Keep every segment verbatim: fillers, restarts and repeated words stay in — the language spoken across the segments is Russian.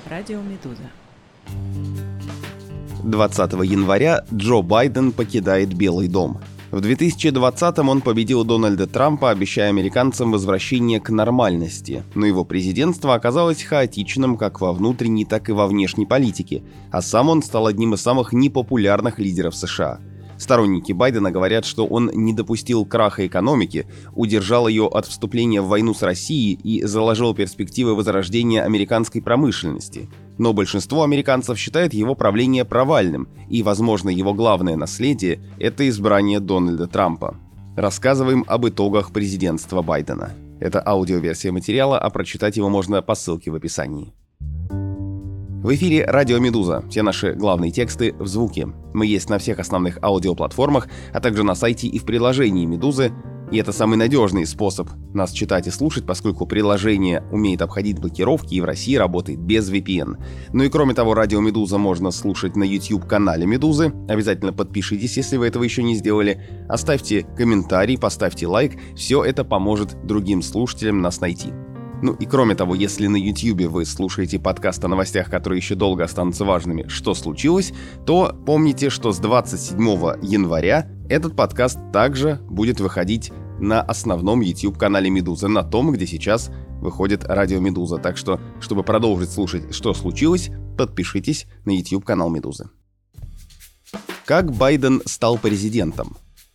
Радио Медуза. двадцатого января Джо Байден покидает Белый дом. В две тысячи двадцатом он победил Дональда Трампа, обещая американцам возвращение к нормальности, но его президентство оказалось хаотичным как во внутренней, так и во внешней политике, а сам он стал одним из самых непопулярных лидеров США. Сторонники Байдена говорят, что он не допустил краха экономики, удержал ее от вступления в войну с Россией и заложил перспективы возрождения американской промышленности. Но большинство американцев считает его правление провальным, и, возможно, его главное наследие – это избрание Дональда Трампа. Рассказываем об итогах президентства Байдена. Это аудиоверсия материала, а прочитать его можно по ссылке в описании. В эфире Радио Медуза. Все наши главные тексты в звуке. Мы есть на всех основных аудиоплатформах, а также на сайте и в приложении Медузы. И это самый надежный способ нас читать и слушать, поскольку приложение умеет обходить блокировки и в России работает без ви пи эн. Ну и кроме того, Радио Медуза можно слушать на YouTube-канале Медузы. Обязательно подпишитесь, если вы этого еще не сделали. Оставьте комментарий, поставьте лайк. Все это поможет другим слушателям нас найти. Ну и кроме того, если на YouTube вы слушаете подкаст о новостях, которые еще долго останутся важными, что случилось, то помните, что с двадцать седьмого января этот подкаст также будет выходить на основном YouTube-канале Медузы, на том, где сейчас выходит Радио Медуза. Так что, чтобы продолжить слушать, что случилось, подпишитесь на YouTube-канал Медузы. Как Байден стал президентом?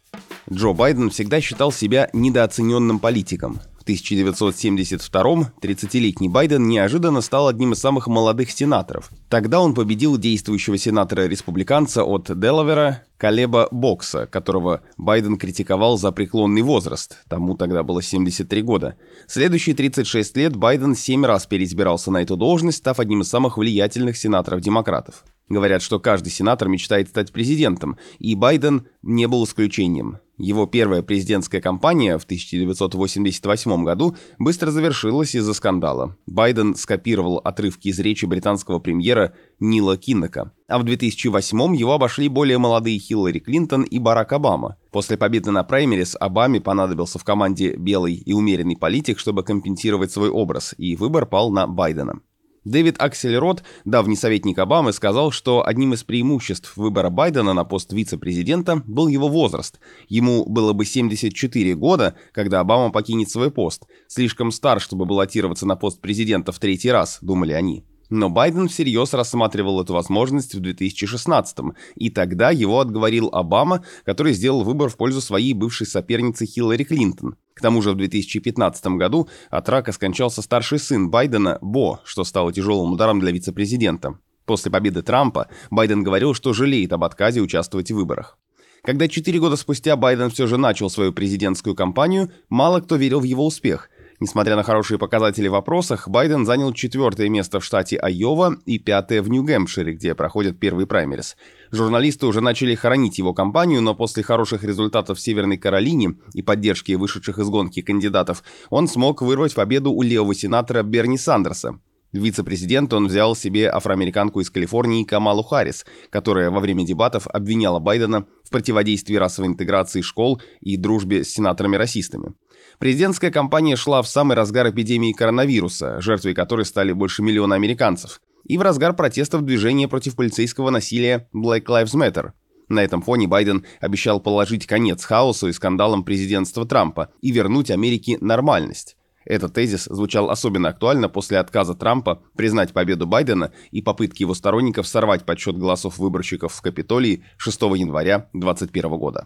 Джо Байден всегда считал себя недооцененным политиком. В тысяча девятьсот семьдесят втором тридцатилетний Байден неожиданно стал одним из самых молодых сенаторов. Тогда он победил действующего сенатора-республиканца от Делавера Калеба Бокса, которого Байден критиковал за преклонный возраст, тому тогда было семьдесят три года. Следующие тридцать шесть лет Байден семь раз переизбирался на эту должность, став одним из самых влиятельных сенаторов-демократов. Говорят, что каждый сенатор мечтает стать президентом, и Байден не был исключением. Его первая президентская кампания в тысяча девятьсот восемьдесят восьмом году быстро завершилась из-за скандала. Байден скопировал отрывки из речи британского премьера Нила Киннока. А в две тысячи восьмом его обошли более молодые Хиллари Клинтон и Барак Обама. После победы на праймерис Обаме понадобился в команде белый и умеренный политик, чтобы компенсировать свой образ, и выбор пал на Байдена. Дэвид Аксельрод, давний советник Обамы, сказал, что одним из преимуществ выбора Байдена на пост вице-президента был его возраст. Ему было бы семьдесят четыре года, когда Обама покинет свой пост. Слишком стар, чтобы баллотироваться на пост президента в третий раз, думали они. Но Байден всерьез рассматривал эту возможность в две тысячи шестнадцатом, и тогда его отговорил Обама, который сделал выбор в пользу своей бывшей соперницы Хиллари Клинтон. К тому же в две тысячи пятнадцатом году от рака скончался старший сын Байдена, Бо, что стало тяжелым ударом для вице-президента. После победы Трампа Байден говорил, что жалеет об отказе участвовать в выборах. Когда четыре года спустя Байден все же начал свою президентскую кампанию, мало кто верил в его успех. Несмотря на хорошие показатели в опросах, Байден занял четвертое место в штате Айова и пятое в Нью-Гэмпшире, где проходят первые праймерис. Журналисты уже начали хоронить его кампанию, но после хороших результатов в Северной Каролине и поддержки вышедших из гонки кандидатов, он смог вырвать победу у левого сенатора Берни Сандерса. Вице-президент он взял себе афроамериканку из Калифорнии Камалу Харрис, которая во время дебатов обвиняла Байдена в противодействии расовой интеграции школ и дружбе с сенаторами-расистами. Президентская кампания шла в самый разгар эпидемии коронавируса, жертвой которой стали больше миллиона американцев, и в разгар протестов движения против полицейского насилия Black Lives Matter. На этом фоне Байден обещал положить конец хаосу и скандалам президентства Трампа и вернуть Америке нормальность. Этот тезис звучал особенно актуально после отказа Трампа признать победу Байдена и попытки его сторонников сорвать подсчет голосов выборщиков в Капитолии шестого января две тысячи двадцать первого года.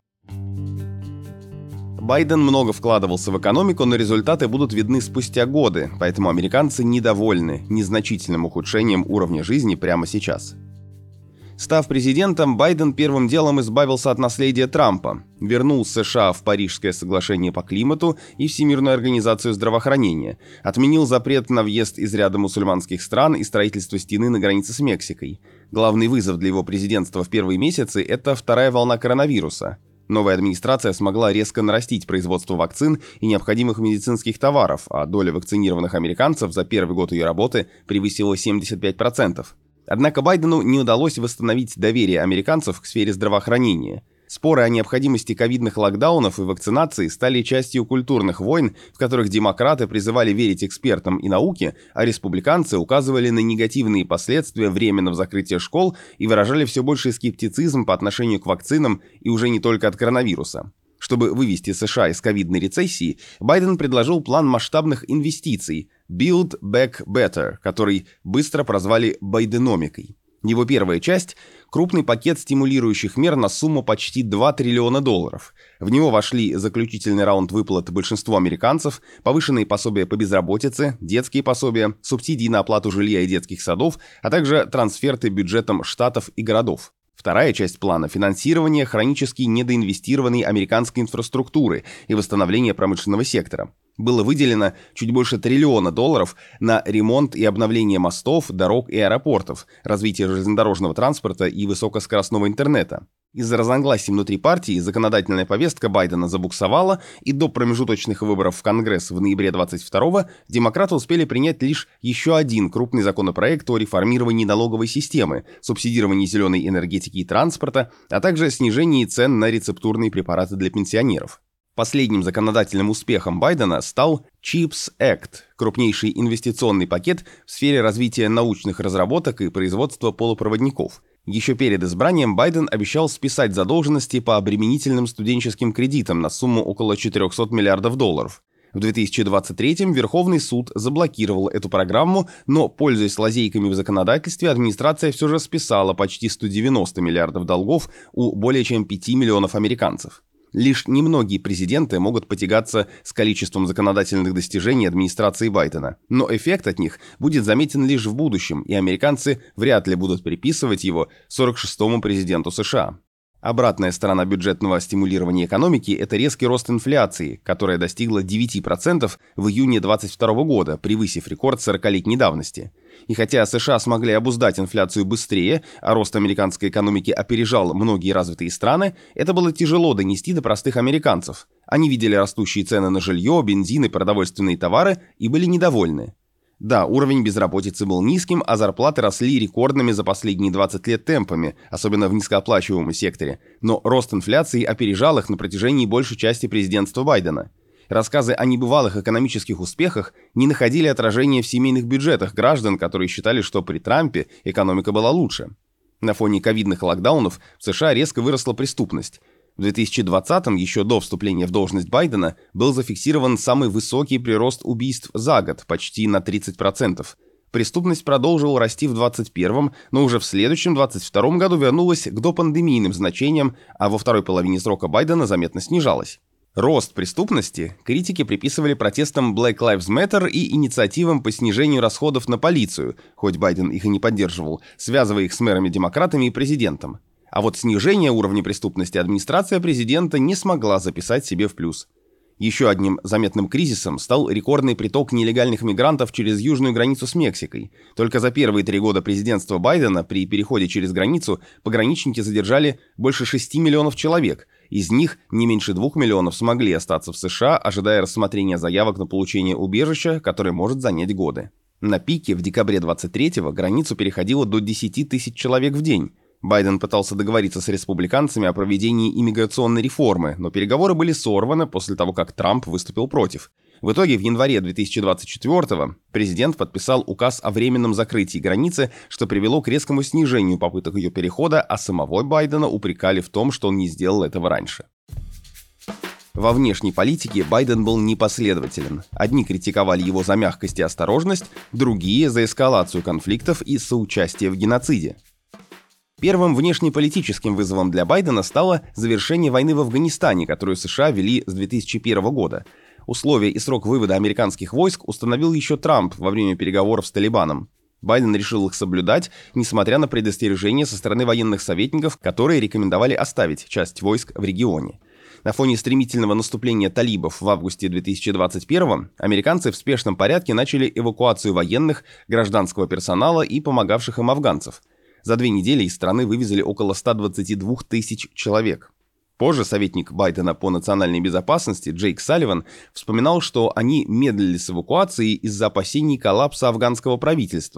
Байден много вкладывался в экономику, но результаты будут видны спустя годы, поэтому американцы недовольны незначительным ухудшением уровня жизни прямо сейчас. Став президентом, Байден первым делом избавился от наследия Трампа, вернул США в Парижское соглашение по климату и Всемирную организацию здравоохранения, отменил запрет на въезд из ряда мусульманских стран и строительство стены на границе с Мексикой. Главный вызов для его президентства в первые месяцы – это вторая волна коронавируса. Новая администрация смогла резко нарастить производство вакцин и необходимых медицинских товаров, а доля вакцинированных американцев за первый год ее работы превысила семьдесят пять процентов. Однако Байдену не удалось восстановить доверие американцев к сфере здравоохранения. Споры о необходимости ковидных локдаунов и вакцинации стали частью культурных войн, в которых демократы призывали верить экспертам и науке, а республиканцы указывали на негативные последствия временного закрытия школ и выражали все больший скептицизм по отношению к вакцинам и уже не только от коронавируса. Чтобы вывести США из ковидной рецессии, Байден предложил план масштабных инвестиций Build Back Better, который быстро прозвали «байденомикой». Его первая часть – крупный пакет стимулирующих мер на сумму почти два триллиона долларов. В него вошли заключительный раунд выплат большинству американцев, повышенные пособия по безработице, детские пособия, субсидии на оплату жилья и детских садов, а также трансферты бюджетам штатов и городов. Вторая часть плана – финансирование хронически недоинвестированной американской инфраструктуры и восстановление промышленного сектора. Было выделено чуть больше триллиона долларов на ремонт и обновление мостов, дорог и аэропортов, развитие железнодорожного транспорта и высокоскоростного интернета. Из-за разногласий внутри партии законодательная повестка Байдена забуксовала, и до промежуточных выборов в Конгресс в ноябре двадцать второго демократы успели принять лишь еще один крупный законопроект о реформировании налоговой системы, субсидировании зеленой энергетики и транспорта, а также снижении цен на рецептурные препараты для пенсионеров. Последним законодательным успехом Байдена стал чипс Act, крупнейший инвестиционный пакет в сфере развития научных разработок и производства полупроводников. Еще перед избранием Байден обещал списать задолженности по обременительным студенческим кредитам на сумму около четырехсот миллиардов долларов. В две тысячи двадцать третьем Верховный суд заблокировал эту программу, но, пользуясь лазейками в законодательстве, администрация все же списала почти сто девяносто миллиардов долгов у более чем пяти миллионов американцев. Лишь немногие президенты могут потягаться с количеством законодательных достижений администрации Байдена, но эффект от них будет заметен лишь в будущем, и американцы вряд ли будут приписывать его сорок шестому президенту США. Обратная сторона бюджетного стимулирования экономики – это резкий рост инфляции, которая достигла девяти процентов в июне двадцать второго года, превысив рекорд сорокалетней давности. И хотя США смогли обуздать инфляцию быстрее, а рост американской экономики опережал многие развитые страны, это было тяжело донести до простых американцев. Они видели растущие цены на жилье, бензин и продовольственные товары и были недовольны. Да, уровень безработицы был низким, а зарплаты росли рекордными за последние двадцать лет темпами, особенно в низкооплачиваемом секторе. Но рост инфляции опережал их на протяжении большей части президентства Байдена. Рассказы о небывалых экономических успехах не находили отражения в семейных бюджетах граждан, которые считали, что при Трампе экономика была лучше. На фоне ковидных локдаунов в США резко выросла преступность. В две тысячи двадцатом, еще до вступления в должность Байдена, был зафиксирован самый высокий прирост убийств за год, почти на тридцать процентов. Преступность продолжила расти в двадцать первом, но уже в следующем, двадцать втором году вернулась к допандемийным значениям, а во второй половине срока Байдена заметно снижалась. Рост преступности критики приписывали протестам Black Lives Matter и инициативам по снижению расходов на полицию, хоть Байден их и не поддерживал, связывая их с мэрами-демократами и президентом. А вот снижение уровня преступности администрация президента не смогла записать себе в плюс. Еще одним заметным кризисом стал рекордный приток нелегальных мигрантов через южную границу с Мексикой. Только за первые три года президентства Байдена при переходе через границу пограничники задержали больше шести миллионов человек. Из них не меньше двух миллионов смогли остаться в США, ожидая рассмотрения заявок на получение убежища, которое может занять годы. На пике в декабре двадцать третьего границу переходило до десяти тысяч человек в день. Байден пытался договориться с республиканцами о проведении иммиграционной реформы, но переговоры были сорваны после того, как Трамп выступил против. В итоге в январе две тысячи двадцать четвёртого президент подписал указ о временном закрытии границы, что привело к резкому снижению попыток ее перехода, а самого Байдена упрекали в том, что он не сделал этого раньше. Во внешней политике Байден был непоследователен. Одни критиковали его за мягкость и осторожность, другие – за эскалацию конфликтов и соучастие в геноциде. Первым внешнеполитическим вызовом для Байдена стало завершение войны в Афганистане, которую США вели с две тысячи первого года. Условия и срок вывода американских войск установил еще Трамп во время переговоров с Талибаном. Байден решил их соблюдать, несмотря на предостережения со стороны военных советников, которые рекомендовали оставить часть войск в регионе. На фоне стремительного наступления талибов в августе две тысячи двадцать первого американцы в спешном порядке начали эвакуацию военных, гражданского персонала и помогавших им афганцев. За две недели из страны вывезли около ста двадцати двух тысяч человек. Позже советник Байдена по национальной безопасности Джейк Салливан вспоминал, что они медлили с эвакуацией из-за опасений коллапса афганского правительства.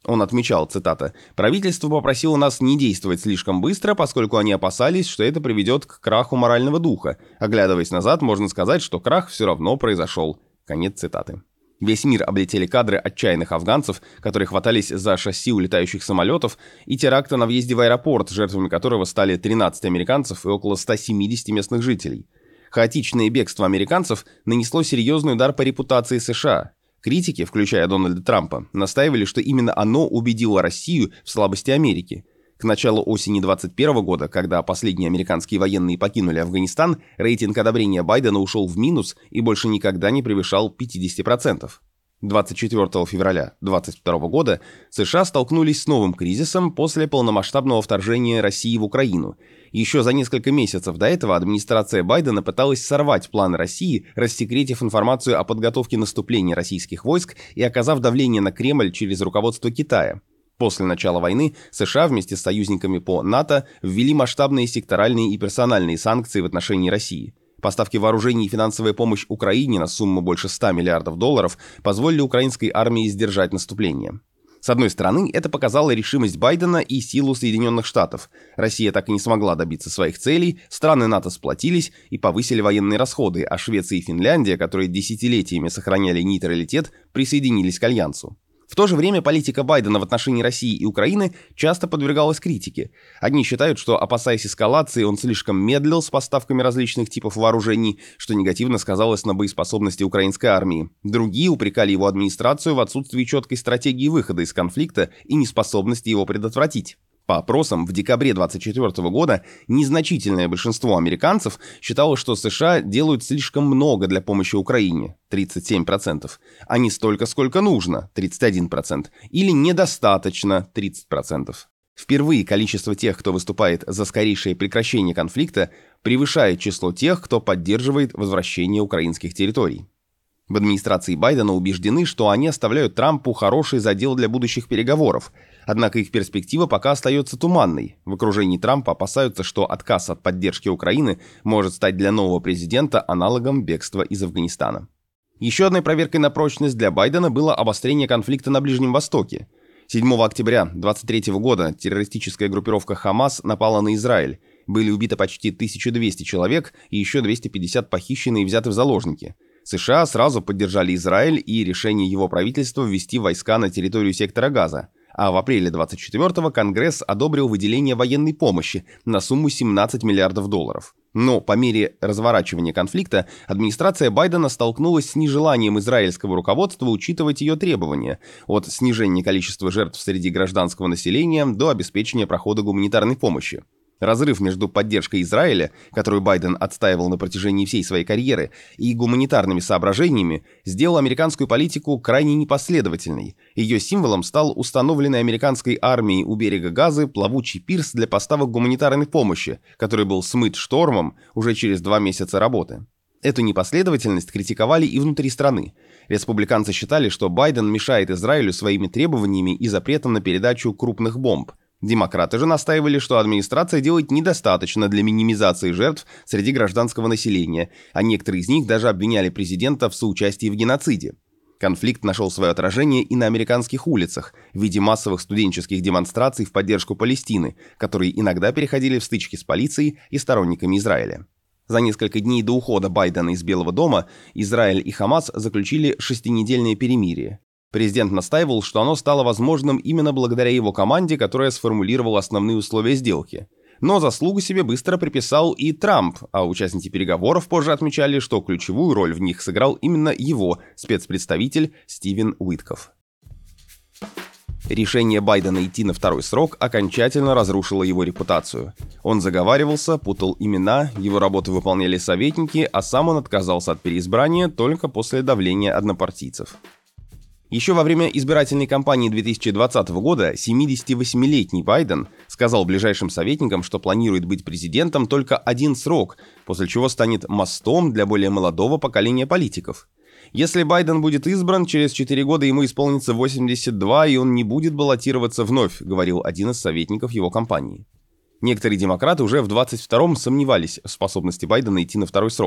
Он отмечал, цитата, «Правительство попросило нас не действовать слишком быстро, поскольку они опасались, что это приведет к краху морального духа. Оглядываясь назад, можно сказать, что крах все равно произошел». Конец цитаты. Весь мир облетели кадры отчаянных афганцев, которые хватались за шасси улетающих самолетов, и теракта на въезде в аэропорт, жертвами которого стали тринадцать американцев и около ста семидесяти местных жителей. Хаотичное бегство американцев нанесло серьезный удар по репутации США. Критики, включая Дональда Трампа, настаивали, что именно оно убедило Россию в слабости Америки. К началу осени двадцать первого года, когда последние американские военные покинули Афганистан, рейтинг одобрения Байдена ушел в минус и больше никогда не превышал пятьдесят процентов. двадцать четвёртого февраля двадцать второго года США столкнулись с новым кризисом после полномасштабного вторжения России в Украину. Еще за несколько месяцев до этого администрация Байдена пыталась сорвать планы России, рассекретив информацию о подготовке наступления российских войск и оказав давление на Кремль через руководство Китая. После начала войны США вместе с союзниками по НАТО ввели масштабные секторальные и персональные санкции в отношении России. Поставки вооружений и финансовая помощь Украине на сумму больше ста миллиардов долларов позволили украинской армии сдержать наступление. С одной стороны, это показало решимость Байдена и силу Соединенных Штатов. Россия так и не смогла добиться своих целей, страны НАТО сплотились и повысили военные расходы, а Швеция и Финляндия, которые десятилетиями сохраняли нейтралитет, присоединились к альянсу. В то же время политика Байдена в отношении России и Украины часто подвергалась критике. Одни считают, что, опасаясь эскалации, он слишком медлил с поставками различных типов вооружений, что негативно сказалось на боеспособности украинской армии. Другие упрекали его администрацию в отсутствии четкой стратегии выхода из конфликта и неспособности его предотвратить. По опросам, в декабре двадцать четвёртого года незначительное большинство американцев считало, что США делают слишком много для помощи Украине – тридцать семь процентов, а не столько, сколько нужно – тридцать один процент, или недостаточно – тридцать процентов. Впервые количество тех, кто выступает за скорейшее прекращение конфликта, превышает число тех, кто поддерживает возвращение украинских территорий. В администрации Байдена убеждены, что они оставляют Трампу хороший задел для будущих переговоров, однако их перспектива пока остается туманной. В окружении Трампа опасаются, что отказ от поддержки Украины может стать для нового президента аналогом бегства из Афганистана. Еще одной проверкой на прочность для Байдена было обострение конфликта на Ближнем Востоке. седьмого октября двадцать третьего года террористическая группировка «Хамас» напала на Израиль. Были убиты почти тысяча двести человек и еще двести пятьдесят похищены и взяты в заложники. США сразу поддержали Израиль и решение его правительства ввести войска на территорию сектора Газа, а в апреле двадцать четвёртого Конгресс одобрил выделение военной помощи на сумму семнадцать миллиардов долларов. Но по мере разворачивания конфликта администрация Байдена столкнулась с нежеланием израильского руководства учитывать ее требования, от снижения количества жертв среди гражданского населения до обеспечения прохода гуманитарной помощи. Разрыв между поддержкой Израиля, которую Байден отстаивал на протяжении всей своей карьеры, и гуманитарными соображениями сделал американскую политику крайне непоследовательной. Ее символом стал установленный американской армией у берега Газы плавучий пирс для поставок гуманитарной помощи, который был смыт штормом уже через два месяца работы. Эту непоследовательность критиковали и внутри страны. Республиканцы считали, что Байден мешает Израилю своими требованиями и запретом на передачу крупных бомб. Демократы же настаивали, что администрация делает недостаточно для минимизации жертв среди гражданского населения, а некоторые из них даже обвиняли президента в соучастии в геноциде. Конфликт нашел свое отражение и на американских улицах в виде массовых студенческих демонстраций в поддержку Палестины, которые иногда переходили в стычки с полицией и сторонниками Израиля. За несколько дней до ухода Байдена из Белого дома Израиль и Хамас заключили шестинедельное перемирие. Президент настаивал, что оно стало возможным именно благодаря его команде, которая сформулировала основные условия сделки. Но заслугу себе быстро приписал и Трамп, а участники переговоров позже отмечали, что ключевую роль в них сыграл именно его спецпредставитель Стивен Уиткоф. Решение Байдена идти на второй срок окончательно разрушило его репутацию. Он заговаривался, путал имена, его работу выполняли советники, а сам он отказался от переизбрания только после давления однопартийцев. Еще во время избирательной кампании две тысячи двадцатого года семидесятивосьмилетний Байден сказал ближайшим советникам, что планирует быть президентом только один срок, после чего станет мостом для более молодого поколения политиков. Если Байден будет избран, через четыре года ему исполнится восемьдесят два, и он не будет баллотироваться вновь, говорил один из советников его кампании. Некоторые демократы уже в двадцать втором сомневались в способности Байдена идти на второй срок.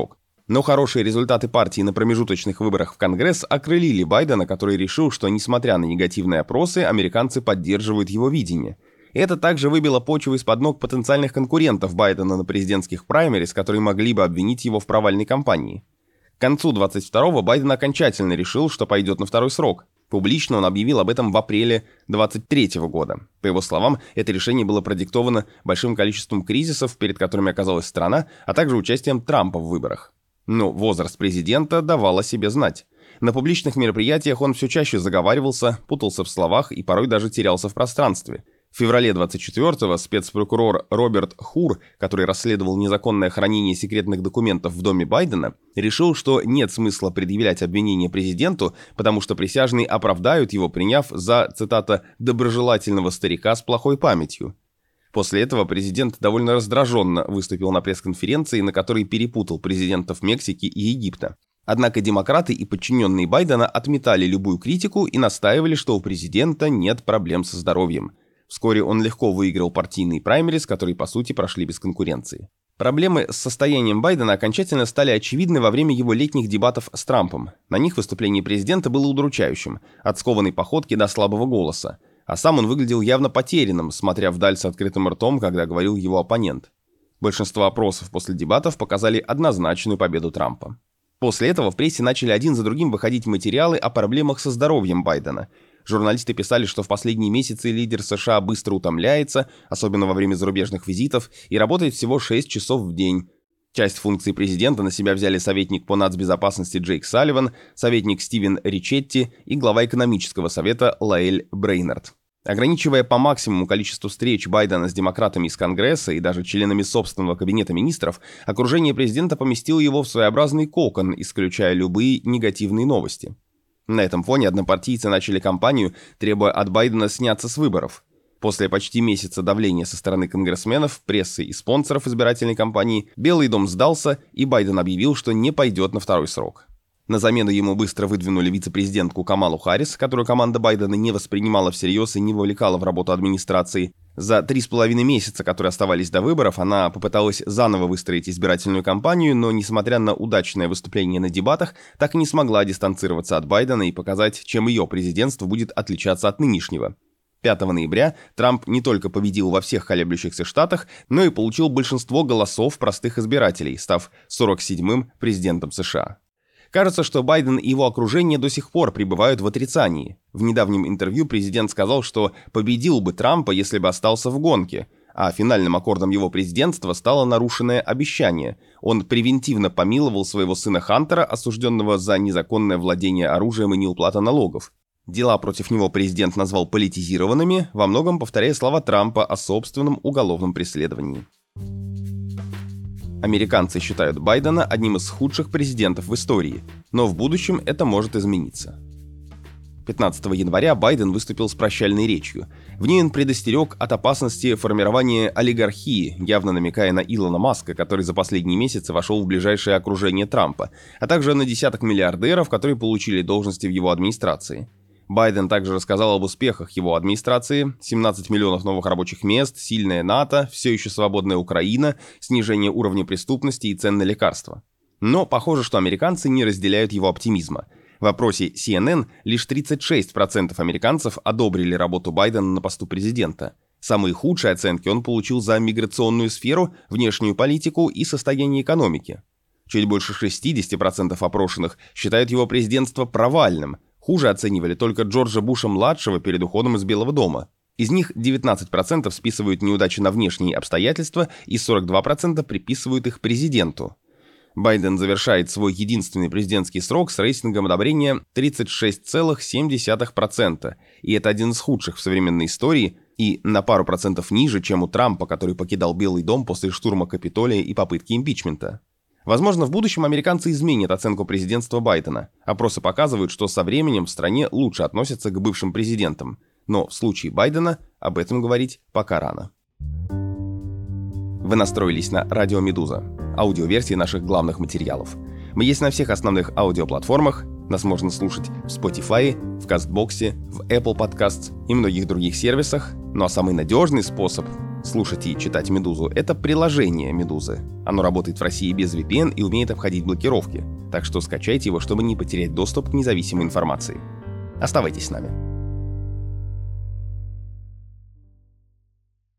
Но хорошие результаты партии на промежуточных выборах в Конгресс окрылили Байдена, который решил, что, несмотря на негативные опросы, американцы поддерживают его видение. Это также выбило почву из-под ног потенциальных конкурентов Байдена на президентских праймерис, которые могли бы обвинить его в провальной кампании. К концу двадцать второго Байден окончательно решил, что пойдет на второй срок. Публично он объявил об этом в апреле двадцать третьего года. По его словам, это решение было продиктовано большим количеством кризисов, перед которыми оказалась страна, а также участием Трампа в выборах. Но возраст президента давал о себе знать. На публичных мероприятиях он все чаще заговаривался, путался в словах и порой даже терялся в пространстве. В феврале двадцать четвёртого спецпрокурор Роберт Хур, который расследовал незаконное хранение секретных документов в доме Байдена, решил, что нет смысла предъявлять обвинение президенту, потому что присяжные оправдают его, приняв за, цитата, «доброжелательного старика с плохой памятью». После этого президент довольно раздраженно выступил на пресс-конференции, на которой перепутал президентов Мексики и Египта. Однако демократы и подчиненные Байдена отметали любую критику и настаивали, что у президента нет проблем со здоровьем. Вскоре он легко выиграл партийные праймерис, которые, по сути, прошли без конкуренции. Проблемы с состоянием Байдена окончательно стали очевидны во время его летних дебатов с Трампом. На них выступление президента было удручающим, от скованной походки до слабого голоса. А сам он выглядел явно потерянным, смотря вдаль с открытым ртом, когда говорил его оппонент. Большинство опросов после дебатов показали однозначную победу Трампа. После этого в прессе начали один за другим выходить материалы о проблемах со здоровьем Байдена. Журналисты писали, что в последние месяцы лидер США быстро утомляется, особенно во время зарубежных визитов, и работает всего шесть часов в день. Часть функций президента на себя взяли советник по нацбезопасности Джейк Салливан, советник Стивен Ричетти и глава экономического совета Лаэль Брейнард. Ограничивая по максимуму количество встреч Байдена с демократами из Конгресса и даже членами собственного кабинета министров, окружение президента поместило его в своеобразный кокон, исключая любые негативные новости. На этом фоне однопартийцы начали кампанию, требуя от Байдена сняться с выборов. После почти месяца давления со стороны конгрессменов, прессы и спонсоров избирательной кампании, Белый дом сдался, и Байден объявил, что не пойдет на второй срок. На замену ему быстро выдвинули вице-президентку Камалу Харрис, которую команда Байдена не воспринимала всерьез и не вовлекала в работу администрации. За три с половиной месяца, которые оставались до выборов, она попыталась заново выстроить избирательную кампанию, но, несмотря на удачное выступление на дебатах, так и не смогла дистанцироваться от Байдена и показать, чем ее президентство будет отличаться от нынешнего. пятого ноября Трамп не только победил во всех колеблющихся штатах, но и получил большинство голосов простых избирателей, став сорок седьмым президентом США. Кажется, что Байден и его окружение до сих пор пребывают в отрицании. В недавнем интервью президент сказал, что победил бы Трампа, если бы остался в гонке, а финальным аккордом его президентства стало нарушенное обещание. Он превентивно помиловал своего сына Хантера, осужденного за незаконное владение оружием и неуплату налогов. Дела против него президент назвал политизированными, во многом повторяя слова Трампа о собственном уголовном преследовании. Американцы считают Байдена одним из худших президентов в истории, но в будущем это может измениться. пятнадцатого января Байден выступил с прощальной речью. В ней он предостерег от опасности формирования олигархии, явно намекая на Илона Маска, который за последние месяцы вошел в ближайшее окружение Трампа, а также на десяток миллиардеров, которые получили должности в его администрации. Байден также рассказал об успехах его администрации: семнадцать миллионов новых рабочих мест, сильная НАТО, все еще свободная Украина, снижение уровня преступности и цен на лекарства. Но похоже, что американцы не разделяют его оптимизма. В опросе си эн эн лишь тридцать шесть процентов американцев одобрили работу Байдена на посту президента. Самые худшие оценки он получил за миграционную сферу, внешнюю политику и состояние экономики. Чуть больше шестьдесят процентов опрошенных считают его президентство провальным. Хуже оценивали только Джорджа Буша-младшего перед уходом из Белого дома. Из них девятнадцать процентов списывают неудачи на внешние обстоятельства и сорок два процента приписывают их президенту. Байден завершает свой единственный президентский срок с рейтингом одобрения тридцать шесть целых семь десятых процента, и это один из худших в современной истории и на пару процентов ниже, чем у Трампа, который покидал Белый дом после штурма Капитолия и попытки импичмента. Возможно, в будущем американцы изменят оценку президентства Байдена. Опросы показывают, что со временем в стране лучше относятся к бывшим президентам. Но в случае Байдена об этом говорить пока рано. Вы настроились на Радио Медуза, аудиоверсии наших главных материалов. Мы есть на всех основных аудиоплатформах. Нас можно слушать в Spotify, в Castbox, в Apple Podcasts и многих других сервисах. Ну а самый надежный способ Слушать и читать «Медузу» — это приложение «Медузы». Оно работает в России без ви пи эн и умеет обходить блокировки. Так что скачайте его, чтобы не потерять доступ к независимой информации. Оставайтесь с нами.